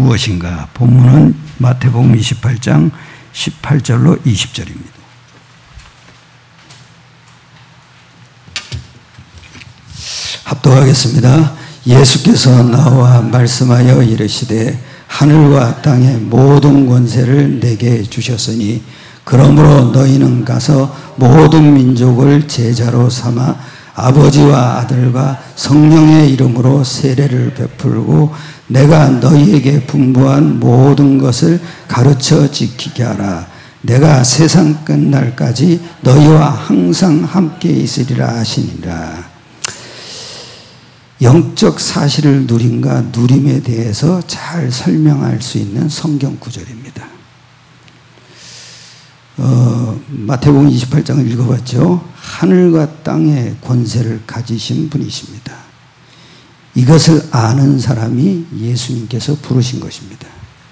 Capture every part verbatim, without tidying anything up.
무엇인가? 본문은 마태복음 이십팔 장 십팔 절로 이십 절입니다. 합독하겠습니다. 예수께서 나와 말씀하여 이르시되 하늘과 땅의 모든 권세를 내게 주셨으니 그러므로 너희는 가서 모든 민족을 제자로 삼아 아버지와 아들과 성령의 이름으로 세례를 베풀고 내가 너희에게 분부한 모든 것을 가르쳐 지키게 하라. 내가 세상 끝날까지 너희와 항상 함께 있으리라 하시니라. 영적 사실을 누림과 누림에 대해서 잘 설명할 수 있는 성경 구절입니다. 어, 마태복음 이십팔 장을 읽어봤죠. 하늘과 땅의 권세를 가지신 분이십니다. 이것을 아는 사람이 예수님께서 부르신 것입니다.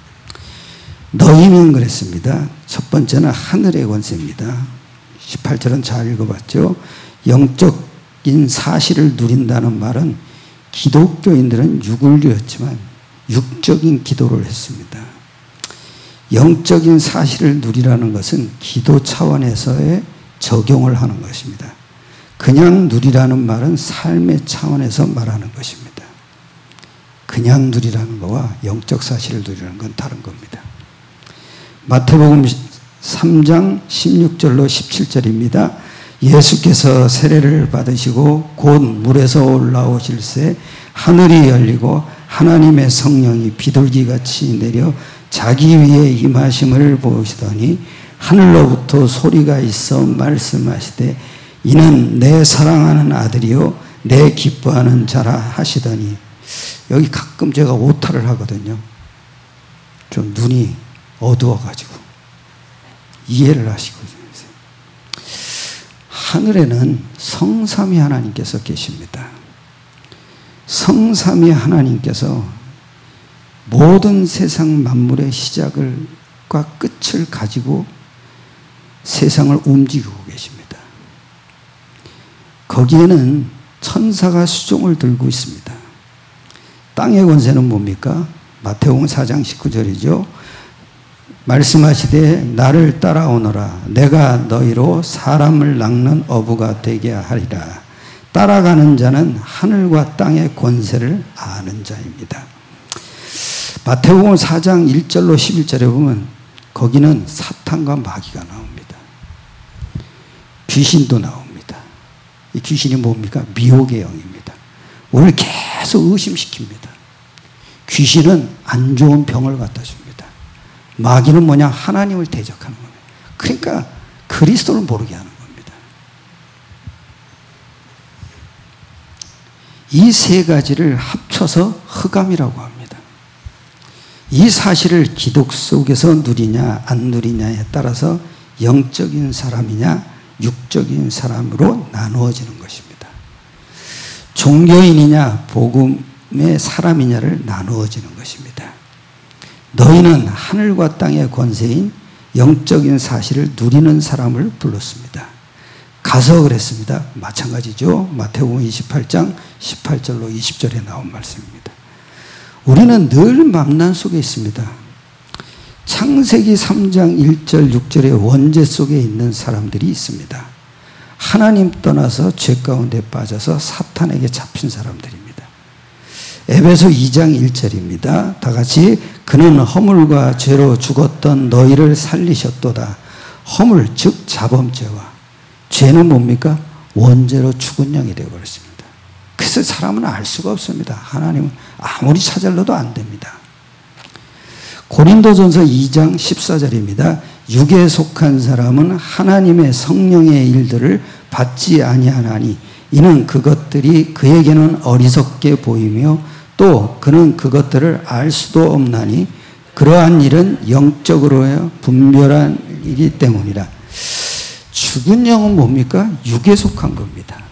너희는 그랬습니다. 첫 번째는 하늘의 권세입니다. 십팔 절은 잘 읽어봤죠. 영적인 사실을 누린다는 말은 기독교인들은 육을 누렸지만 육적인 기도를 했습니다. 영적인 사실을 누리라는 것은 기도 차원에서의 적용을 하는 것입니다. 그냥 누리라는 말은 삶의 차원에서 말하는 것입니다. 그냥 누리라는 것과 영적 사실을 누리라는 건 다른 겁니다. 마태복음 삼 장 십육 절로 십칠 절입니다. 예수께서 세례를 받으시고 곧 물에서 올라오실새 하늘이 열리고 하나님의 성령이 비둘기같이 내려 자기 위에 임하심을 보시더니 하늘로부터 소리가 있어 말씀하시되 이는 내 사랑하는 아들이요 내 기뻐하는 자라 하시더니, 여기 가끔 제가 오타를 하거든요. 좀 눈이 어두워가지고 이해를 하시고. 하늘에는 성삼위 하나님께서 계십니다. 성삼위 하나님께서 모든 세상 만물의 시작과 끝을 가지고 세상을 움직이고 계십니다. 거기에는 천사가 수종을 들고 있습니다. 땅의 권세는 뭡니까? 마태복음 사 장 십구 절이죠. 말씀하시되 나를 따라오너라. 내가 너희로 사람을 낚는 어부가 되게 하리라. 따라가는 자는 하늘과 땅의 권세를 아는 자입니다. 마태복음 사 장 일 절로 십일 절에 보면 거기는 사탄과 마귀가 나옵니다. 귀신도 나옵니다. 이 귀신이 뭡니까? 미혹의 영입니다. 우리를 계속 의심시킵니다. 귀신은 안 좋은 병을 갖다 줍니다. 마귀는 뭐냐? 하나님을 대적하는 겁니다. 그러니까 그리스도를 모르게 하는 겁니다. 이 세 가지를 합쳐서 흑암이라고 합니다. 이 사실을 기독 속에서 누리냐 안 누리냐에 따라서 영적인 사람이냐 육적인 사람으로 나누어지는 것입니다. 종교인이냐 복음의 사람이냐를 나누어지는 것입니다. 너희는 하늘과 땅의 권세인 영적인 사실을 누리는 사람을 불렀습니다. 가서 그랬습니다. 마찬가지죠. 마태복음 이십팔 장 십팔 절로 이십 절에 나온 말씀입니다. 우리는 늘 만난 속에 있습니다. 창세기 삼 장 일 절 육 절의 원죄 속에 있는 사람들이 있습니다. 하나님 떠나서 죄 가운데 빠져서 사탄에게 잡힌 사람들입니다. 에베소 이 장 일 절입니다. 다 같이 그는 허물과 죄로 죽었던 너희를 살리셨도다. 허물 즉 자범죄와 죄는 뭡니까? 원죄로 죽은 영이 되어버렸습니다. 그래서 사람은 알 수가 없습니다. 하나님은 아무리 찾아려도 안 됩니다. 고린도전서 이 장 십사 절입니다. 육에 속한 사람은 하나님의 성령의 일들을 받지 아니하나니 이는 그것들이 그에게는 어리석게 보이며 또 그는 그것들을 알 수도 없나니 그러한 일은 영적으로 분별한 일이기 때문이라. 죽은 영은 뭡니까? 육에 속한 겁니다.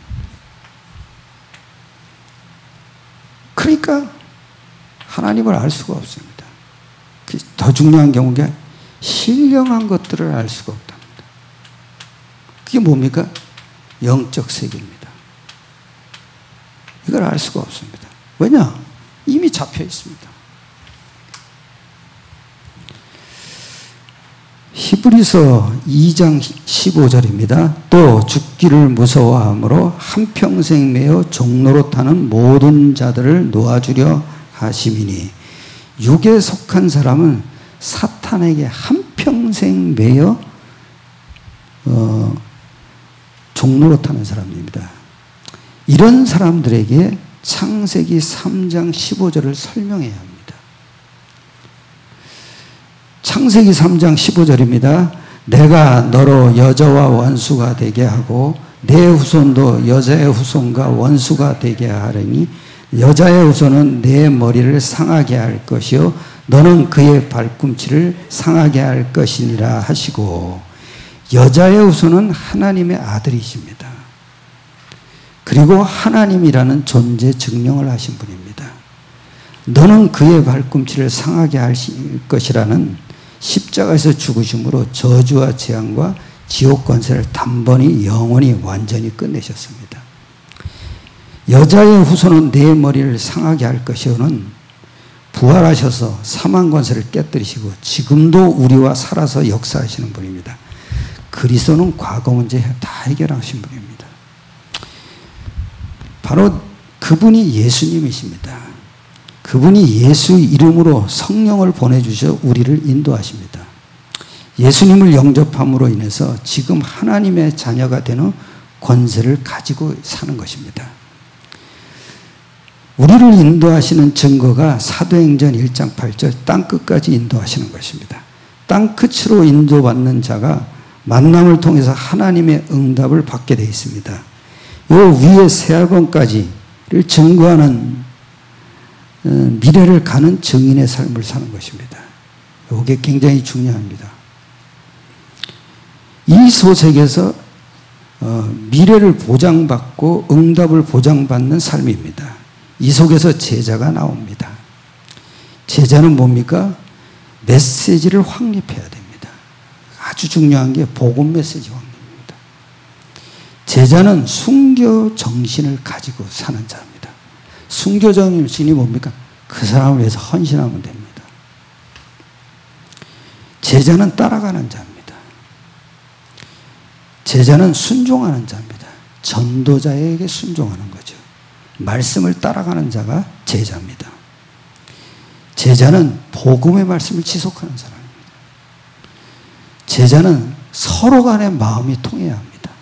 그러니까 하나님을 알 수가 없습니다. 더 중요한 경우가 신령한 것들을 알 수가 없답니다. 그게 뭡니까? 영적 세계입니다. 이걸 알 수가 없습니다. 왜냐? 이미 잡혀 있습니다. 히브리서 이 장 십오 절입니다. 또 죽기를 무서워함으로 한평생 매여 종로로 타는 모든 자들을 놓아주려 하심이니 육에 속한 사람은 사탄에게 한평생 매여 어, 종로로 타는 사람입니다. 이런 사람들에게 창세기 삼 장 십오 절을 설명해야 합니다. 창세기 삼 장 십오 절입니다. 내가 너로 여자와 원수가 되게 하고 내 후손도 여자의 후손과 원수가 되게 하려니 여자의 후손은 내 머리를 상하게 할 것이요 너는 그의 발꿈치를 상하게 할 것이니라 하시고, 여자의 후손은 하나님의 아들이십니다. 그리고 하나님이라는 존재 증명을 하신 분입니다. 너는 그의 발꿈치를 상하게 할 것이라는 십자가에서 죽으심으로 저주와 재앙과 지옥 권세를 단번에 영원히 완전히 끝내셨습니다. 여자의 후손은 내 머리를 상하게 할 것이오는 부활하셔서 사망 권세를 깨뜨리시고 지금도 우리와 살아서 역사하시는 분입니다. 그리스도는 과거 문제 다 해결하신 분입니다. 바로 그분이 예수님이십니다. 그분이 예수 이름으로 성령을 보내주셔 우리를 인도하십니다. 예수님을 영접함으로 인해서 지금 하나님의 자녀가 되는 권세를 가지고 사는 것입니다. 우리를 인도하시는 증거가 사도행전 일 장 팔 절 땅끝까지 인도하시는 것입니다. 땅끝으로 인도받는 자가 만남을 통해서 하나님의 응답을 받게 되어 있습니다. 요 위에 세아건까지를 증거하는 미래를 가는 증인의 삶을 사는 것입니다. 이게 굉장히 중요합니다. 이 소sek에서 미래를 보장받고 응답을 보장받는 삶입니다. 이 속에서 제자가 나옵니다. 제자는 뭡니까? 메시지를 확립해야 됩니다. 아주 중요한 게 복음 메시지 확립입니다. 제자는 순교 정신을 가지고 사는 자입니다. 순교 정신이 뭡니까? 그 사람을 위해서 헌신하면 됩니다. 제자는 따라가는 자입니다. 제자는 순종하는 자입니다. 전도자에게 순종하는 거죠. 말씀을 따라가는 자가 제자입니다. 제자는 복음의 말씀을 지속하는 사람입니다. 제자는 서로 간의 마음이 통해야 합니다.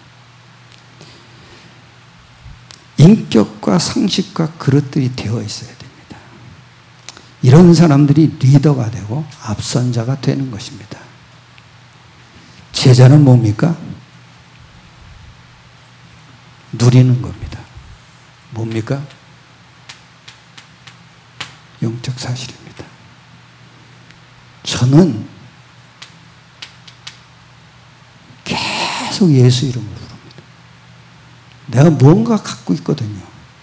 인격과 상식과 그릇들이 되어 있어야 됩니다. 이런 사람들이 리더가 되고 앞선자가 되는 것입니다. 제자는 뭡니까? 누리는 겁니다. 뭡니까? 영적 사실입니다. 저는 계속 예수 이름을 부릅니다. 내가 뭔가 갖고 있거든요.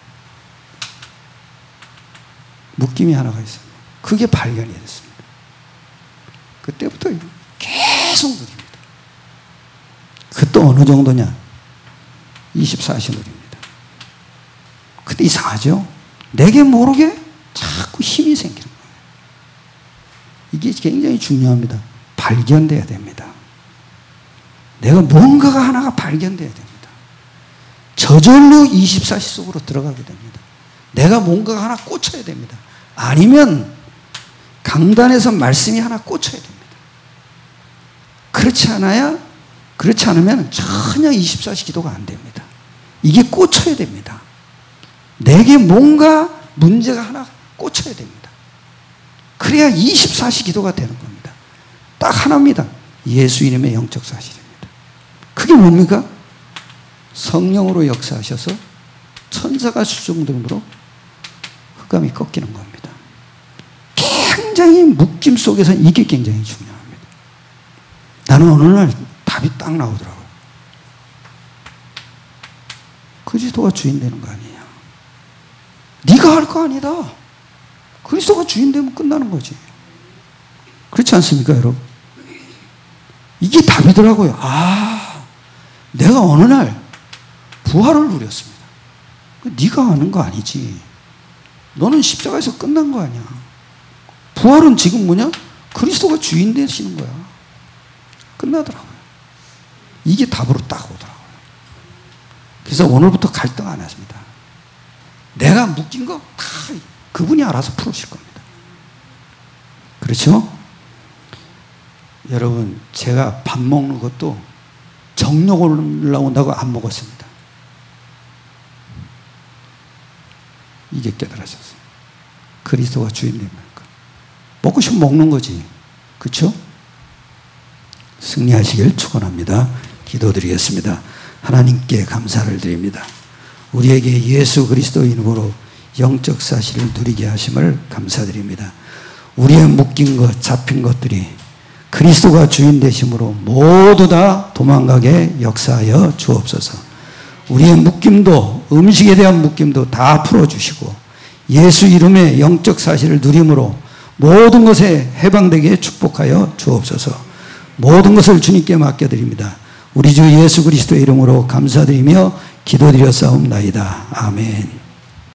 묶임이 하나가 있습니다. 그게 발견이 됐습니다. 그때부터 계속 누립니다. 그것도 어느 정도냐? 이십사 시 누립니다. 근데 이상하죠? 내게 모르게 자꾸 힘이 생기는 거예요. 이게 굉장히 중요합니다. 발견돼야 됩니다. 내가 뭔가가 하나가 발견돼야 됩니다. 저절로 이십사 시 속으로 들어가게 됩니다. 내가 뭔가가 하나 꽂혀야 됩니다. 아니면 강단에서 말씀이 하나 꽂혀야 됩니다. 그렇지 않아야, 그렇지 않으면 전혀 이십사 시 기도가 안 됩니다. 이게 꽂혀야 됩니다. 내게 뭔가 문제가 하나 꽂혀야 됩니다. 그래야 이십사 시 기도가 되는 겁니다. 딱 하나입니다. 예수 이름의 영적 사실입니다. 그게 뭡니까? 성령으로 역사하셔서 천사가 수종됨으로 흑암이 꺾이는 겁니다. 굉장히 묶임 속에서 이게 굉장히 중요합니다. 나는 어느 날 답이 딱 나오더라고요. 그리스도가 주인 되는 거 아니에요. 네가 할 거 아니다. 그리스도가 주인 되면 끝나는 거지. 그렇지 않습니까, 여러분? 이게 답이더라고요. 아, 내가 어느 날 부활을 누렸습니다. 네가 하는 거 아니지. 너는 십자가에서 끝난 거 아니야. 부활은 지금 뭐냐? 그리스도가 주인 되시는 거야. 끝나더라고요. 이게 답으로 딱 오더라고요. 그래서 오늘부터 갈등 안 했습니다. 내가 묶인 거 다 그분이 알아서 풀으실 겁니다. 그렇죠? 여러분, 제가 밥 먹는 것도 정력 올라온다고 안 먹었습니다. 이게 깨달아졌어요. 그리스도가 주인님이니까. 먹고 싶으면 먹는 거지. 그렇죠? 승리하시길 축원합니다. 기도드리겠습니다. 하나님께 감사를 드립니다. 우리에게 예수 그리스도 이름으로 영적 사실을 누리게 하심을 감사드립니다. 우리의 묶인 것, 잡힌 것들이 그리스도가 주인 되심으로 모두 다 도망가게 역사하여 주옵소서. 우리의 묶임도, 음식에 대한 묶임도 다 풀어주시고 예수 이름의 영적 사실을 누림으로 모든 것에 해방되게 축복하여 주옵소서. 모든 것을 주님께 맡겨드립니다. 우리 주 예수 그리스도의 이름으로 감사드리며 기도드렸사옵나이다. 아멘.